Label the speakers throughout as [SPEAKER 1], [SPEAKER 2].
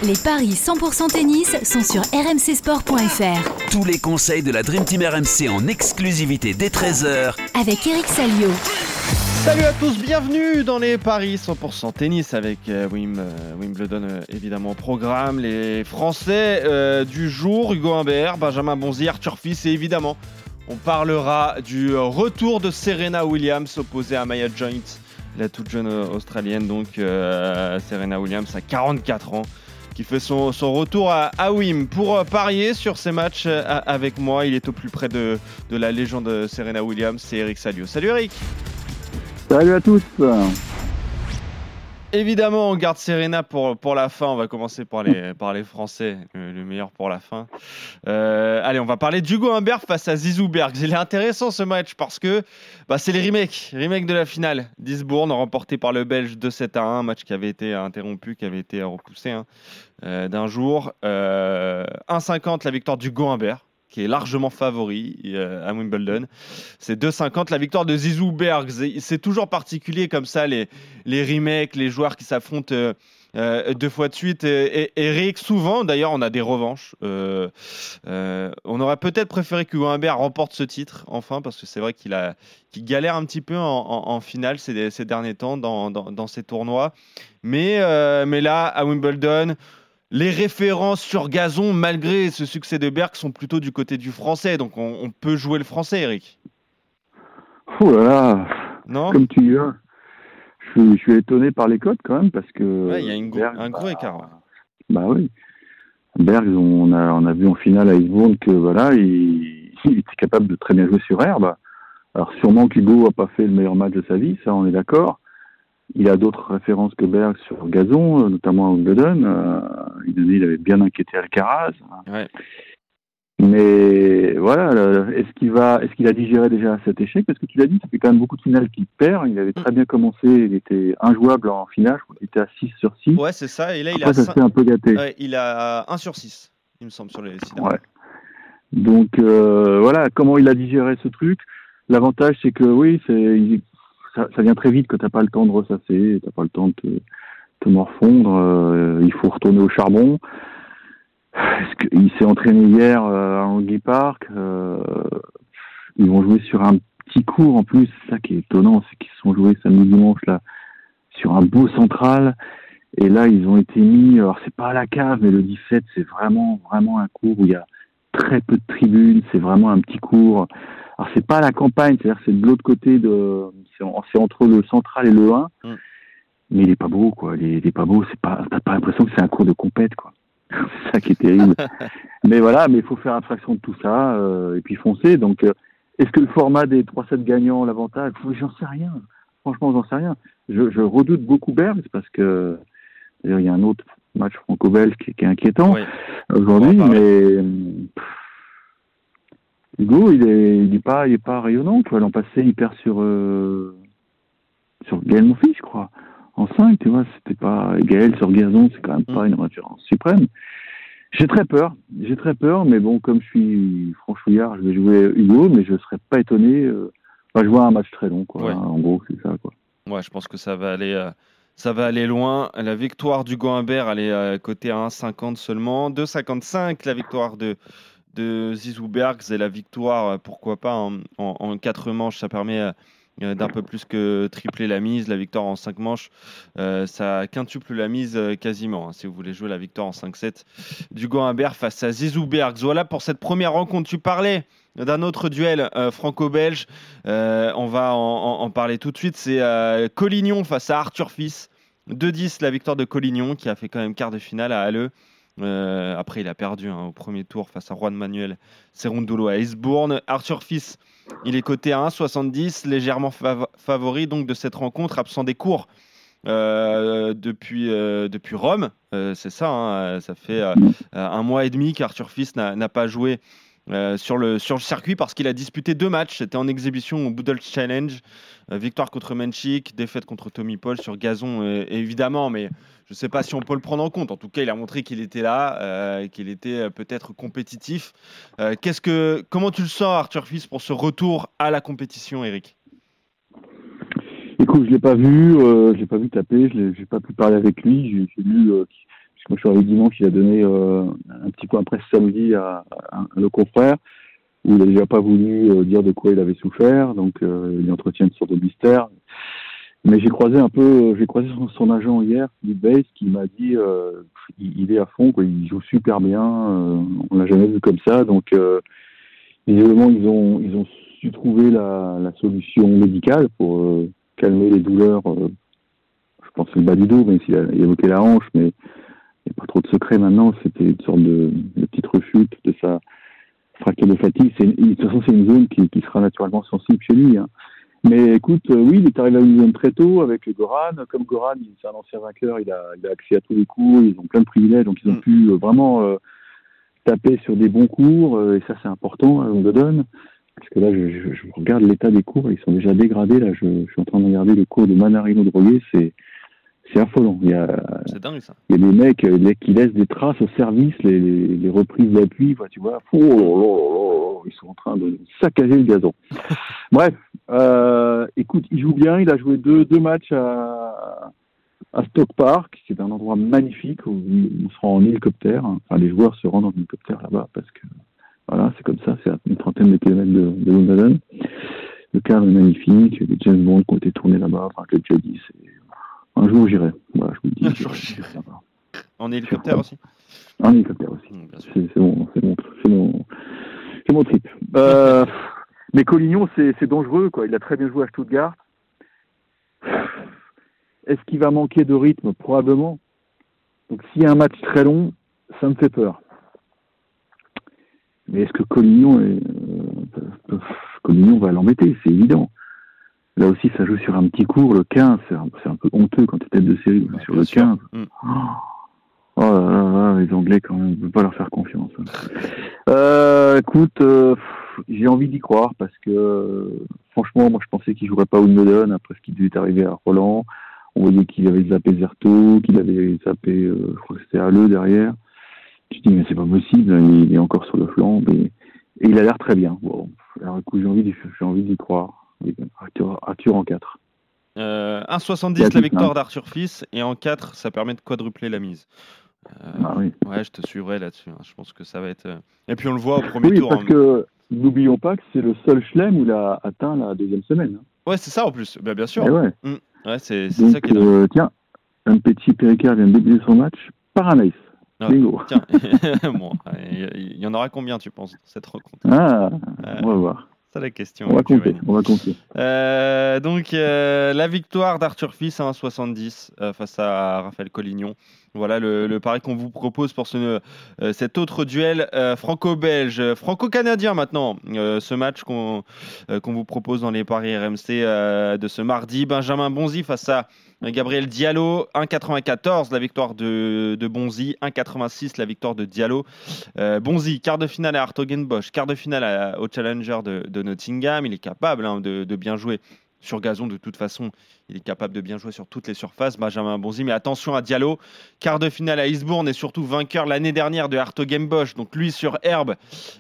[SPEAKER 1] Les paris 100% tennis sont sur rmcsport.fr.
[SPEAKER 2] Tous les conseils de la Dream Team RMC en exclusivité dès 13h
[SPEAKER 1] Avec Eric Salio.
[SPEAKER 3] Salut à tous, bienvenue dans les paris 100% tennis avec Wimbledon évidemment au programme. Les Français du jour, Hugo Humbert, Benjamin Bonzi, Arthur Fils et évidemment on parlera du retour de Serena Williams opposée à Maya Joint, la toute jeune Australienne, donc Serena Williams à 44 ans. Qui fait son retour à Wim. Pour parier sur ces matchs avec moi, il est au plus près de la légende Serena Williams, c'est Eric Salio. Salut Eric.
[SPEAKER 4] Salut à tous.
[SPEAKER 3] Évidemment, on garde Serena pour la fin. On va commencer par les Français, le meilleur pour la fin. Allez, on va parler d'Hugo Humbert face à Zizou Bergs. Il est intéressant ce match parce que c'est les remakes de la finale d'Eastbourne, remporté par le Belge 2-7-1, un match qui avait été interrompu, qui avait été repoussé d'un jour. 1,50 la victoire d'Hugo Humbert, qui est largement favori à Wimbledon. C'est 2,50 la victoire de Zizou Bergs. C'est toujours particulier comme ça, les remakes, les joueurs qui s'affrontent deux fois de suite. Et Eric, souvent, d'ailleurs, on a des revanches. On aurait peut-être préféré que Hugo Humbert remporte ce titre, enfin, parce que c'est vrai qu'il galère un petit peu en finale ces derniers temps dans ces tournois. Mais là, à Wimbledon, les références sur gazon, malgré ce succès de Berg, sont plutôt du côté du français. Donc, on peut jouer le français, Eric.
[SPEAKER 4] Oh là là.
[SPEAKER 3] Non ?
[SPEAKER 4] Comme tu dis, je suis étonné par les cotes quand même, parce que...
[SPEAKER 3] Ouais, il y a un gros écart. Ouais.
[SPEAKER 4] Bah oui. Berg, on a vu en finale à Eastbourne que voilà, il était capable de très bien jouer sur herbe. Alors sûrement qu'Hugo n'a pas fait le meilleur match de sa vie, ça on est d'accord. Il a d'autres références que Berg sur gazon, notamment à Wimbledon. Il avait bien inquiété Alcaraz.
[SPEAKER 3] Ouais.
[SPEAKER 4] Mais voilà, est-ce qu'il a digéré déjà cet échec ? Parce que tu l'as dit, ça fait quand même beaucoup de finales qu'il perd. Il avait très bien commencé, il était injouable en finale. Je crois qu'il était à 6 sur 6.
[SPEAKER 3] Ouais, c'est ça. Et là,
[SPEAKER 4] Après, ça s'est un peu gâté.
[SPEAKER 3] Ouais, il a 1 sur 6, il me semble, sur les 6 derniers.
[SPEAKER 4] Ouais. Donc voilà, comment il a digéré ce truc ? L'avantage, c'est que oui, ça vient très vite, que t'as pas le temps de ressasser, t'as pas le temps de te morfondre, il faut retourner au charbon. Il s'est entraîné hier à Langley Park, ils vont jouer sur un petit court en plus, c'est ça qui est étonnant, c'est qu'ils se sont joués samedi dimanche là, sur un beau central, et là ils ont été mis, alors c'est pas à la cave, mais le 17 c'est vraiment un court où il y a très peu de tribunes, c'est vraiment un petit court. Alors c'est pas à la campagne, c'est-à-dire que c'est de l'autre côté c'est entre le central et le 1, mais il est pas beau quoi, il est pas beau, t'as pas l'impression que c'est un cours de compète quoi. C'est ça qui est terrible. Mais voilà, mais il faut faire abstraction de tout ça et puis foncer. Donc est-ce que le format des 3-7 gagnants l'avantage ? J'en sais rien. Franchement, j'en sais rien. Je redoute beaucoup Berg parce que d'ailleurs il y a un autre match franco-belge qui est inquiétant aujourd'hui, mais Hugo, il est pas rayonnant. Tu vois, l'an passé, il perd sur Gaël Monfils, je crois. En 5, tu vois, c'était pas... Gaël sur gazon, c'est quand même pas une référence suprême. J'ai très peur, mais bon, comme je suis franchouillard, je vais jouer Hugo, mais je serais pas étonné. Je vois un match très long, quoi.
[SPEAKER 3] Ouais.
[SPEAKER 4] En gros, c'est ça, quoi.
[SPEAKER 3] Ouais, je pense que ça va aller loin. La victoire d'Hugo Humbert, elle est cotée à 1,50 seulement. 2,55 la victoire de Zizou Bergs, et la victoire, pourquoi pas, en 4 manches, ça permet d'un peu plus que tripler la mise. La victoire en 5 manches, ça quintuple la mise quasiment, si vous voulez jouer la victoire en 5-7 d'Hugo Humbert face à Zizou Bergs. Voilà pour cette première rencontre. Tu parlais d'un autre duel franco-belge, on va en parler tout de suite. C'est Collignon face à Arthur Fils. 2-10 la victoire de Collignon, qui a fait quand même quart de finale à Halle. Après il a perdu au premier tour face à Juan Manuel Cerundolo à Eastbourne. Arthur Fils, il est coté à 1,70, légèrement favori donc de cette rencontre, absent des cours depuis Rome, c'est ça, ça fait 1 mois et demi qu'Arthur Fils n'a pas joué sur le circuit parce qu'il a disputé 2 matchs. C'était en exhibition au Boodle Challenge, victoire contre Menchik, défaite contre Tommy Paul sur gazon évidemment, mais je ne sais pas si on peut le prendre en compte. En tout cas, il a montré qu'il était là, qu'il était peut-être compétitif. Comment tu le sens, Arthur Fils, pour ce retour à la compétition, Eric ?
[SPEAKER 4] Écoute, je l'ai pas vu taper, j'ai pas pu parler avec lui. J'ai lu Moi, je suis arrivé dimanche, il a donné un petit coup après samedi à nos confrères, où il n'a déjà pas voulu dire de quoi il avait souffert, donc il entretient une sorte de mystère. Mais j'ai croisé son agent hier, Philippe Weiss, qui m'a dit il est à fond, quoi, il joue super bien, on l'a jamais vu comme ça, donc visiblement ils ont su trouver la solution médicale pour calmer les douleurs. Je pense que c'est le bas du dos, même s'il a évoqué la hanche, mais il n'y a pas trop de secret maintenant. C'était une sorte de petite rechute de sa fracture de fatigue. De toute façon, c'est une zone qui sera naturellement sensible chez lui. Hein. Mais écoute, oui, il est arrivé à une zone très tôt avec le Goran. Comme Goran, c'est un ancien vainqueur, il a accès à tous les cours, ils ont plein de privilèges, donc ils ont pu vraiment taper sur des bons cours, et ça c'est important à Wimbledon. Parce que là, je regarde l'état des cours, ils sont déjà dégradés. Là, je suis en train de regarder le cours de Manarino Droguet, c'est affolant.
[SPEAKER 3] C'est dingue ça.
[SPEAKER 4] Il y a des mecs qui laissent des traces au service, les reprises d'appui, tu vois. Ils sont en train de saccager le gazon. Bref, écoute, il joue bien. Il a joué deux matchs à Stoke Park, qui est un endroit magnifique où on se rend en hélicoptère. Enfin, les joueurs se rendent en hélicoptère là-bas parce que voilà, c'est comme ça. C'est à une trentaine de kilomètres de Wimbledon. Le cadre est magnifique. Les James Bond qui ont été tournés là-bas. Enfin, je l'ai déjà dit, un jour j'irai. Voilà, je vous le dis.
[SPEAKER 3] Un jour j'irai. En hélicoptère aussi.
[SPEAKER 4] En hélicoptère aussi. C'est mon trip. Mais Collignon, c'est dangereux, quoi. Il a très bien joué à Stuttgart. Est-ce qu'il va manquer de rythme? Probablement. Donc s'il y a un match très long, ça me fait peur. Mais est-ce que Collignon va l'embêter? C'est évident. Là aussi, ça joue sur un petit cours. Le 15, c'est un peu honteux quand tu es tête de série sur le 15. Oh là là, les Anglais, quand même, on ne peut pas leur faire confiance. Écoute, j'ai envie d'y croire parce que, franchement, moi, je pensais qu'il ne jouerait pas Wimbledon après ce qui devait arriver à Roland. On voyait qu'il avait zappé Zerto, qu'il avait zappé, je crois que c'était Halle derrière. Tu te dis, mais c'est pas possible, il est encore sur le flanc. Et il a l'air très bien. Bon, alors, écoute, j'ai envie d'y croire. Arthur en 4.
[SPEAKER 3] 1,70 la victoire d'Arthur Fils, et en 4, ça permet de quadrupler la mise.
[SPEAKER 4] Oui.
[SPEAKER 3] Ouais, je te suivrai là-dessus. Hein. Je pense que ça va être. Et puis on le voit au premier tour.
[SPEAKER 4] Oui, parce que n'oublions pas que c'est le seul chelem où il a atteint la deuxième semaine.
[SPEAKER 3] Ouais, c'est ça en plus. Bah, bien sûr.
[SPEAKER 4] Ouais.
[SPEAKER 3] Ouais, c'est
[SPEAKER 4] donc,
[SPEAKER 3] ça qui est dingue.
[SPEAKER 4] Tiens, un petit Péricard vient de débuter son match par un ace. Bingo.
[SPEAKER 3] Tiens, bon, il y en aura combien, tu penses, dans cette rencontre?
[SPEAKER 4] On va voir.
[SPEAKER 3] C'est la question.
[SPEAKER 4] On va compter.
[SPEAKER 3] Donc, la victoire d'Arthur Fils à 1,70 face à Raphaël Collignon. Voilà le pari qu'on vous propose pour cet autre duel franco-belge, franco-canadien maintenant. Ce match qu'on vous propose dans les paris RMC de ce mardi. Benjamin Bonzi face à Gabriel Diallo, 1,94 la victoire de Bonzi, 1,86 la victoire de Diallo. Bonzi, quart de finale à Hertogenbosch, quart de finale au Challenger de Nottingham. Il est capable de bien jouer sur gazon, de toute façon. Il est capable de bien jouer sur toutes les surfaces, Benjamin Bonzi. Mais attention à Diallo, quart de finale à Eastbourne et surtout vainqueur l'année dernière de Hertogenbosch. Donc lui, sur herbe,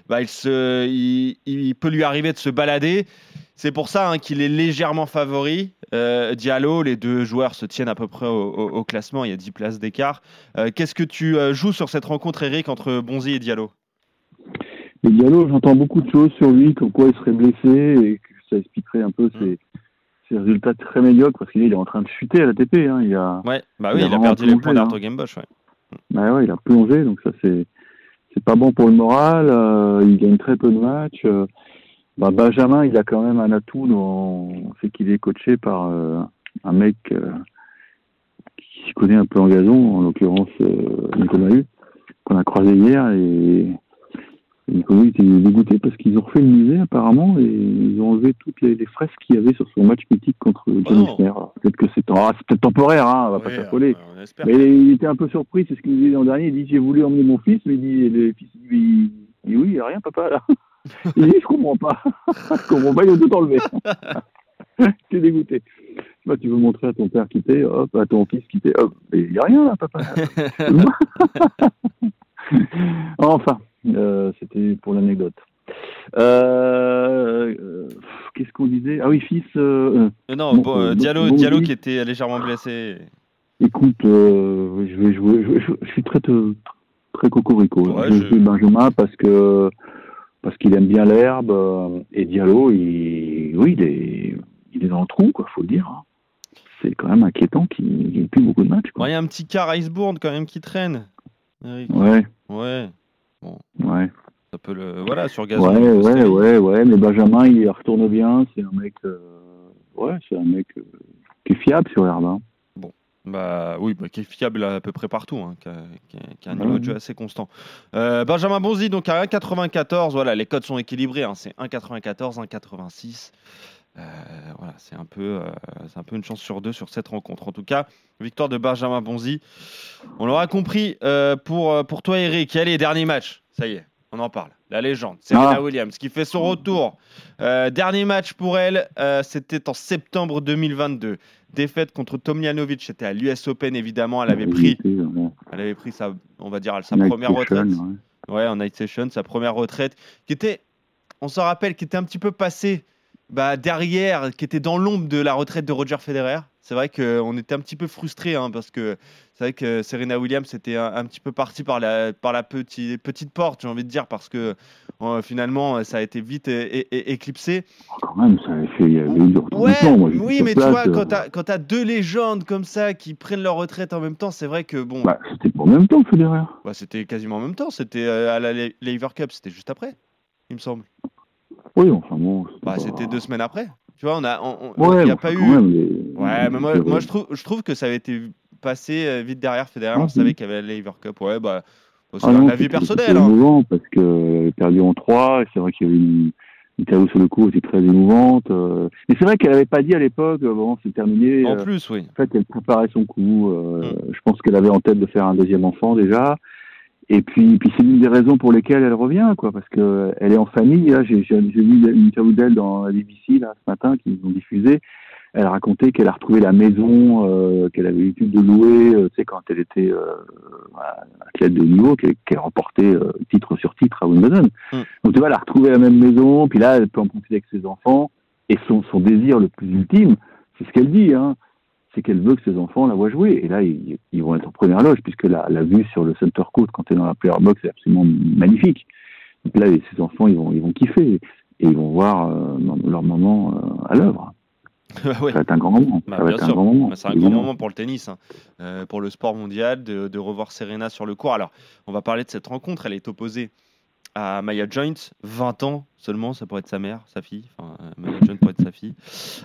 [SPEAKER 3] il peut lui arriver de se balader. C'est pour ça qu'il est légèrement favori. Diallo, les deux joueurs se tiennent à peu près au classement. Il y a 10 places d'écart. Qu'est-ce que tu joues sur cette rencontre, Eric, entre Bonzi et Diallo?
[SPEAKER 4] Et Diallo, j'entends beaucoup de choses sur lui, comme quoi il serait blessé et que ça expliquerait un peu ses résultats très médiocres, parce qu'il est en train de chuter à l'ATP. Hein. Il a
[SPEAKER 3] perdu les points d'Hertogenbosch.
[SPEAKER 4] Il a plongé, donc ça c'est pas bon pour le moral. Il gagne très peu de matchs. Benjamin, il a quand même un atout, c'est qu'il est coaché par un mec qui se connaît un peu en gazon, en l'occurrence Nicolas Mahut, qu'on a croisé hier, et Nicolas était dégoûté parce qu'ils ont refait le musée apparemment, et ils ont enlevé toutes les fresques qu'il y avait sur son match mythique contre John Isner. Peut-être que c'est peut-être temporaire, on va pas s'affoler. Mais il était un peu surpris, c'est ce qu'il disait l'an dernier. Il dit, j'ai voulu emmener mon fils, mais le fils il dit oui, il n'y a rien papa là. Il dit, je comprends pas, ils ont tout enlevé. T'es dégoûté. Tu veux montrer à ton père qui t'es, hop, à ton fils qui t'es, hop, mais il n'y a rien là papa. Enfin, c'était pour l'anecdote. Qu'est-ce qu'on disait? Ah oui, fils.
[SPEAKER 3] Diallo qui était légèrement blessé.
[SPEAKER 4] Écoute, je vais jouer. Je suis très cocorico.
[SPEAKER 3] Ouais,
[SPEAKER 4] Je vais jouer Benjamin parce qu'il aime bien l'herbe et Diallo, il est dans le trou, quoi. Faut le dire. Hein. C'est quand même inquiétant qu'il n'ait plus beaucoup de matchs.
[SPEAKER 3] Il y a un petit quart Iceborne quand même qui traîne. Eric.
[SPEAKER 4] Ouais.
[SPEAKER 3] Bon.
[SPEAKER 4] Ouais.
[SPEAKER 3] Ça peut le sur gazon.
[SPEAKER 4] Ouais. Mais Benjamin, il retourne bien. C'est un mec. C'est un mec qui est fiable sur l'herbe. Hein.
[SPEAKER 3] Bon. Qui est fiable à peu près partout, hein, qui a un niveau de jeu assez constant. Benjamin Bonzi, donc à 1,94. Voilà, les codes sont équilibrés. Hein, c'est 1,94, 1,86. C'est un peu une chance sur deux sur cette rencontre. En tout cas, victoire de Benjamin Bonzi. On l'aura compris pour toi, Eric. Allez, dernier match. Ça y est, on en parle. La légende, Serena Williams, qui fait son retour. Dernier match pour elle, c'était en septembre 2022. Défaite contre Tomljanovic, c'était à l'US Open, évidemment. Elle avait pris sa première retraite. En night session, sa première retraite, qui était un petit peu passée derrière, qui était dans l'ombre de la retraite de Roger Federer. C'est vrai qu'on était un petit peu frustrés, hein, parce que c'est vrai que Serena Williams était un petit peu partie par la petite porte, j'ai envie de dire, parce que finalement, ça a été vite éclipsé.
[SPEAKER 4] Quand même, ça avait fait...
[SPEAKER 3] Mais tu vois, quand t'as deux légendes comme ça qui prennent leur retraite en même temps, c'est vrai que bon...
[SPEAKER 4] c'était pas en même temps, Federer.
[SPEAKER 3] C'était quasiment en même temps, c'était à la Laver Cup, c'était juste après, il me semble.
[SPEAKER 4] Oui, enfin bon...
[SPEAKER 3] C'était 2 semaines après. Tu vois, il n'y a pas eu... mais moi je trouve que ça avait été passé vite derrière Federer. On savait qu'il y avait la Laver Cup. C'est un avis personnel.
[SPEAKER 4] C'est émouvant parce qu'elle avait perdu en 3. Et c'est vrai qu'il y avait une interview sur le coup aussi très émouvante. Mais c'est vrai qu'elle n'avait pas dit à l'époque, c'est terminé.
[SPEAKER 3] En plus, oui.
[SPEAKER 4] En fait, elle préparait son coup. Je pense qu'elle avait en tête de faire un deuxième enfant déjà. Et puis c'est l'une des raisons pour lesquelles elle revient, quoi, parce que elle est en famille. Là, j'ai vu une interview d'elle dans la BBC là ce matin qu'ils ont diffusé. Elle racontait qu'elle a retrouvé la maison qu'elle avait l'habitude de louer, quand elle était athlète de niveau, qu'elle remportait titre sur titre à Wimbledon. Donc tu vois, elle a retrouvé la même maison. Puis là, elle peut en profiter avec ses enfants. Et son désir le plus ultime, c'est ce qu'elle dit, hein. C'est qu'elle veut que ses enfants la voient jouer. Et là, ils vont être en première loge, puisque la vue sur le center court, quand tu es dans la player box, c'est absolument magnifique. Donc là, ses enfants, ils vont kiffer. Et ils vont voir leur maman à l'œuvre. Ça va être un grand moment.
[SPEAKER 3] C'est un grand moment pour le tennis, hein. Pour le sport mondial, de revoir Serena sur le court. Alors, on va parler de cette rencontre. Elle est opposée à Maya Joint, 20 ans seulement, ça pourrait être sa mère, sa fille. Maya Joint pourrait être sa fille.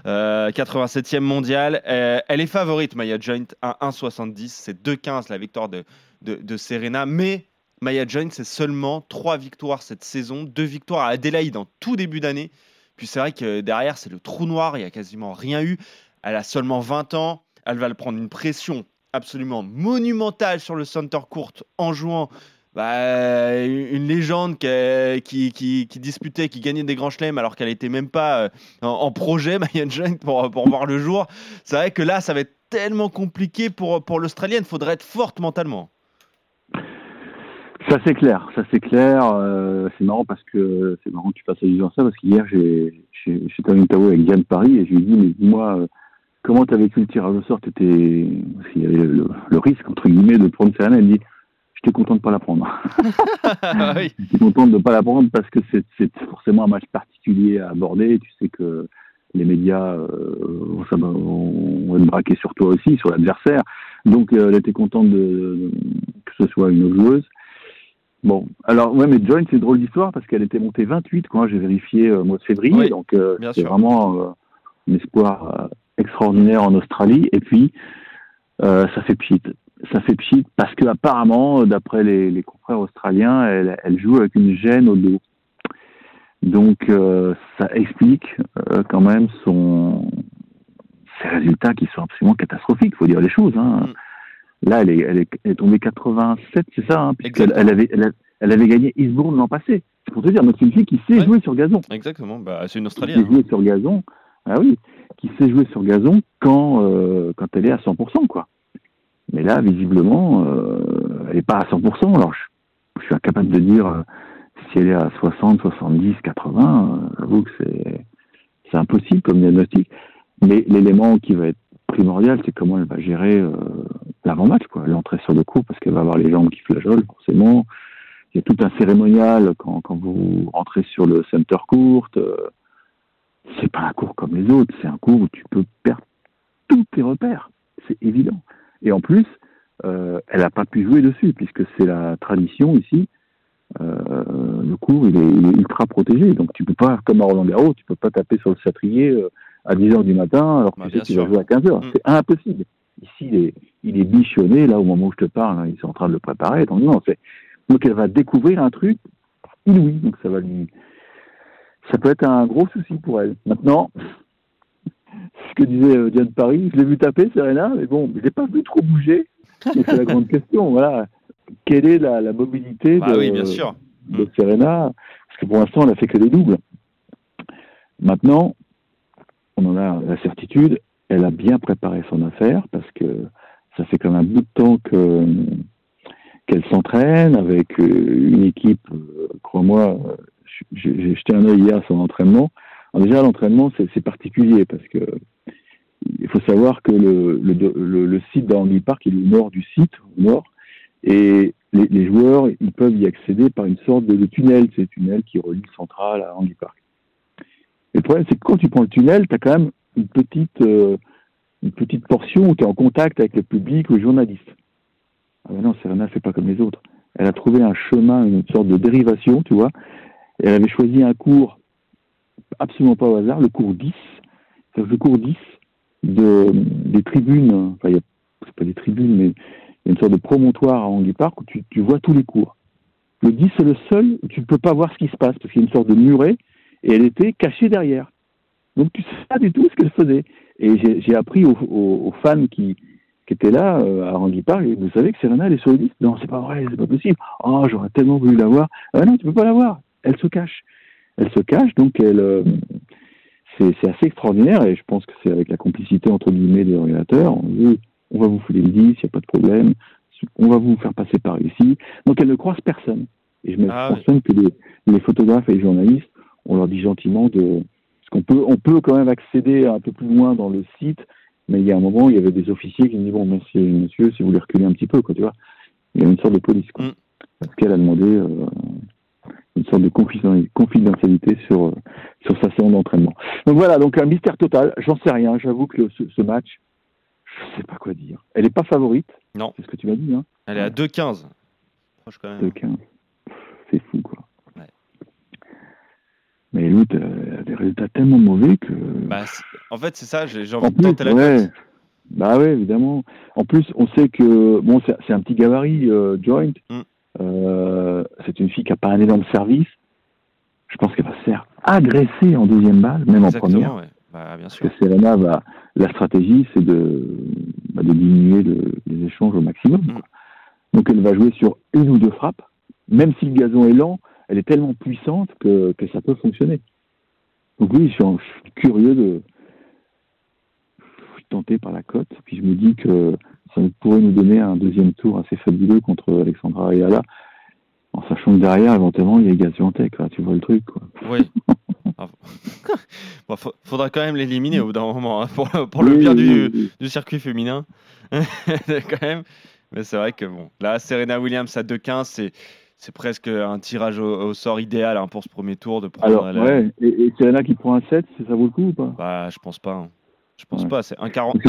[SPEAKER 3] 87e mondiale. Elle est favorite, Maya Joint, à 1,70. C'est 2,15 la victoire de Serena. Mais Maya Joint, c'est seulement 3 victoires cette saison. 2 victoires à Adélaïde en tout début d'année. Puis c'est vrai que derrière, c'est le trou noir. Il n'y a quasiment rien eu. Elle a seulement 20 ans. Elle va prendre une pression absolument monumentale sur le center court en jouant une légende qui disputait, qui gagnait des grands chelems alors qu'elle n'était même pas en projet, Maya Joint, pour voir le jour. C'est vrai que là, ça va être tellement compliqué pour l'Australienne. Il faudrait être forte mentalement.
[SPEAKER 4] Ça c'est clair. C'est marrant que tu fasses allusion à ça, parce qu'hier j'étais en interview avec Diane Paris et je lui ai dit, mais dis-moi, comment tu as vécu le tirage au sort? Parce qu'il y avait le risque entre guillemets de prendre Serena. Elle dit, j'étais content de ne pas la prendre.
[SPEAKER 3] Oui.
[SPEAKER 4] J'étais content de ne pas la prendre parce que c'est forcément un match particulier à aborder. Tu sais que les médias vont être braqués sur toi aussi, sur l'adversaire. Donc elle était contente que ce soit une autre joueuse. Bon, alors mais Joint, c'est une drôle d'histoire parce qu'elle était montée 28 quand j'ai vérifié au mois de février. Oui, donc c'est vraiment un espoir extraordinaire en Australie. Et puis ça fait pchit. Parce que apparemment, d'après les confrères australiens, elle joue avec une gêne au dos. Donc ça explique quand même ses résultats qui sont absolument catastrophiques. Il faut dire les choses, hein. Là, elle est tombée 87, c'est ça, hein, puisqu'elle avait gagné Eastbourne l'an passé. C'est pour te dire, c'est une fille qui sait jouer sur gazon.
[SPEAKER 3] Exactement, c'est une Australienne.
[SPEAKER 4] Qui sait jouer sur gazon. Ah oui, qui sait jouer sur gazon quand elle est à 100%, quoi. Mais là, visiblement, elle n'est pas à 100%. Alors, je suis incapable de dire si elle est à 60, 70, 80. J'avoue que c'est impossible comme diagnostic. Mais l'élément qui va être primordial, c'est comment elle va gérer l'avant-match, quoi. L'entrée sur le court parce qu'elle va avoir les jambes qui flageolent, forcément. Il y a tout un cérémonial quand vous rentrez sur le center court. C'est pas un cours comme les autres, c'est un cours où tu peux perdre tous tes repères. C'est évident. Et en plus, elle n'a pas pu jouer dessus puisque c'est la tradition ici. Le cours il est ultra protégé, donc tu peux pas, comme à Roland-Garros, tu peux pas taper sur le satrier à 10h du matin alors que tu sais qu'il va jouer à 15h. C'est impossible. Ici, il est bichonné, là, au moment où je te parle, hein, ils sont en train de le préparer. Donc, non, donc elle va découvrir un truc inouï. Donc, ça peut être un gros souci pour elle. Maintenant, ce que disait Diane Paris, je l'ai vu taper, Serena, mais bon, je l'ai pas vu trop bouger. Donc, c'est la grande question, voilà. Quelle est la mobilité de Serena? Parce que pour l'instant, elle a fait que des doubles. Maintenant, on en a la certitude, elle a bien préparé son affaire parce que ça fait quand même un bout de temps qu'elle s'entraîne avec une équipe, crois-moi, j'ai jeté un œil hier à son entraînement. Alors déjà, l'entraînement, c'est particulier parce que il faut savoir que le site d'Andy Park est au nord du site, au nord, et les joueurs, ils peuvent y accéder par une sorte de tunnel. C'est le tunnel qui relie le central à Andy Park. Et le problème, c'est que quand tu prends le tunnel, tu as quand même une petite portion où tu es en contact avec le public ou les journalistes. Ah ben non, Serena ne fait pas comme les autres. Elle a trouvé un chemin, une sorte de dérivation, tu vois. Et elle avait choisi un cours absolument pas au hasard, le cours 10. C'est le cours 10 des tribunes, enfin, c'est pas des tribunes, mais il y a une sorte de promontoire à Andy Park où tu vois tous les cours. Le 10, c'est le seul où tu ne peux pas voir ce qui se passe, parce qu'il y a une sorte de muret, et elle était cachée derrière. Donc tu ne sais pas du tout ce qu'elle faisait. Et j'ai appris aux fans qui étaient là, à Andy Park, et vous savez que Serena, elle est sur le 10? Non, c'est pas vrai, c'est pas possible. Oh, j'aurais tellement voulu la voir. Ah non, tu peux pas la voir. Elle se cache. Elle se cache, donc c'est assez extraordinaire, et je pense que c'est avec la complicité, entre guillemets, des organisateurs. On va vous fouler le 10, il n'y a pas de problème. On va vous faire passer par ici. Donc elle ne croise personne. Et je me pense même que les photographes et les journalistes, on leur dit gentiment parce on peut quand même accéder un peu plus loin dans le site, mais il y a un moment, il y avait des officiers qui me disent, bon, merci, monsieur, si vous voulez reculer un petit peu, quoi, tu vois. Il y a une sorte de police, quoi. Parce qu'elle a demandé une sorte de confidentialité sur sa séance d'entraînement. Donc voilà, donc un mystère total, j'en sais rien, j'avoue que ce match, je sais pas quoi dire. Elle n'est pas favorite.
[SPEAKER 3] Non.
[SPEAKER 4] C'est ce que tu m'as dit, hein.
[SPEAKER 3] Elle est à 2,15. Proche quand même.
[SPEAKER 4] 2,15. C'est fou, quoi.
[SPEAKER 3] Ouais.
[SPEAKER 4] Mais l'autre, elle a des résultats tellement mauvais que...
[SPEAKER 3] en fait, c'est ça, j'ai envie de tenter la cote.
[SPEAKER 4] Bah ouais, évidemment. En plus, on sait que... Bon, c'est un petit gabarit, Joint. C'est une fille qui n'a pas un énorme service. Je pense qu'elle va se faire agresser en deuxième balle, même en première.
[SPEAKER 3] Ouais. Bien sûr.
[SPEAKER 4] Parce que Serena, la stratégie, c'est de diminuer les échanges au maximum. Donc elle va jouer sur une ou deux frappes. Même si le gazon est lent, elle est tellement puissante que ça peut fonctionner. Donc oui, je suis curieux je suis tenté par la cote. Puis je me dis que ça pourrait nous donner un deuxième tour assez fabuleux contre Alexandra Ayala. En sachant que derrière, éventuellement, il y a Gaziantep, là, tu vois le truc, quoi.
[SPEAKER 3] Oui. Faudra quand même l'éliminer au bout d'un moment, hein, pour le bien du circuit féminin. Quand même. Mais c'est vrai que bon, là, Serena Williams à 2,15, c'est presque un tirage au sort idéal, hein, pour ce premier tour de prendre.
[SPEAKER 4] Alors, ouais, et Serena qui prend un 7, ça vaut le coup ou pas?
[SPEAKER 3] Je pense pas. Hein. Je pense pas. C'est 1,43.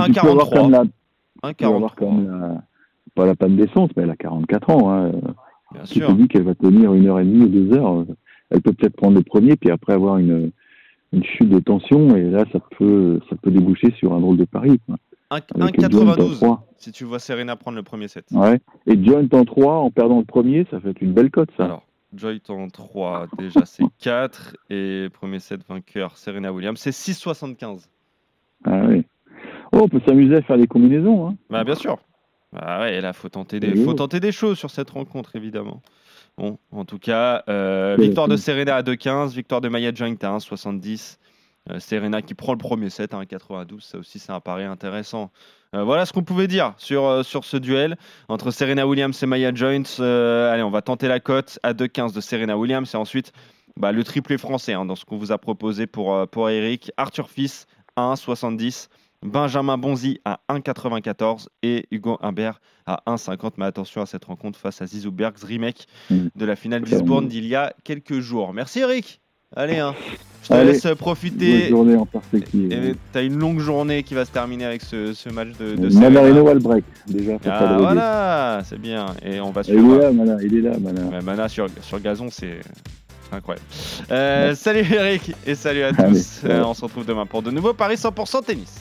[SPEAKER 4] 1,43. Pas la panne d'essence, mais elle a 44 ans. Hein.
[SPEAKER 3] Bien
[SPEAKER 4] qui
[SPEAKER 3] sûr.
[SPEAKER 4] te dit qu'elle va tenir 1h30 ou 2 heures. Elle peut peut-être prendre le premier, puis après avoir une chute de tension, et là, ça peut déboucher sur un drôle de pari.
[SPEAKER 3] 1,92 si tu vois Serena prendre le premier set.
[SPEAKER 4] Ouais. Et Joint en 3, en perdant le premier, ça fait une belle cote, ça.
[SPEAKER 3] Alors, Joint en 3, déjà, c'est 4, et premier set vainqueur, Serena Williams, c'est 6,75.
[SPEAKER 4] Ah oui. Oh, on peut s'amuser à faire des combinaisons. Hein.
[SPEAKER 3] Bien sûr. Ouais, là, faut tenter des choses sur cette rencontre, évidemment. Bon, en tout cas, victoire de Serena à 2,15, victoire de Maya Joint à 1,70. Serena qui prend le premier set à 1,92. Ça aussi, c'est un pari intéressant. Voilà ce qu'on pouvait dire sur ce duel entre Serena Williams et Maya Joint. Allez, on va tenter la cote à 2,15 de Serena Williams. Et ensuite, le triplé français, hein, dans ce qu'on vous a proposé pour Eric. Arthur Fils à 1,70. Benjamin Bonzi à 1,94 et Hugo Humbert à 1,50. Mais attention à cette rencontre face à Zizou Bergs, remake de la finale d'Eastbourne d'il y a quelques jours. Merci Eric. Allez, je te laisse profiter.
[SPEAKER 4] Bonne journée en perspective.
[SPEAKER 3] Tu as une longue journée qui va se terminer avec ce match de
[SPEAKER 4] Manarino Walbreak, déjà.
[SPEAKER 3] Voilà, c'est bien. Et on va
[SPEAKER 4] suivre. Il est là, Mana.
[SPEAKER 3] Mana sur gazon, c'est incroyable. Salut Eric et salut à tous. On se retrouve demain pour de nouveaux paris 100% tennis.